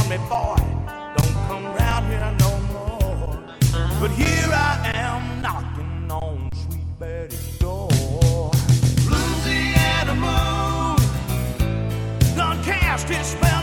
warned me, boy, don't come round here no more. But here I am knocking on sweet Betty's door. Louisiana moon done cast its spell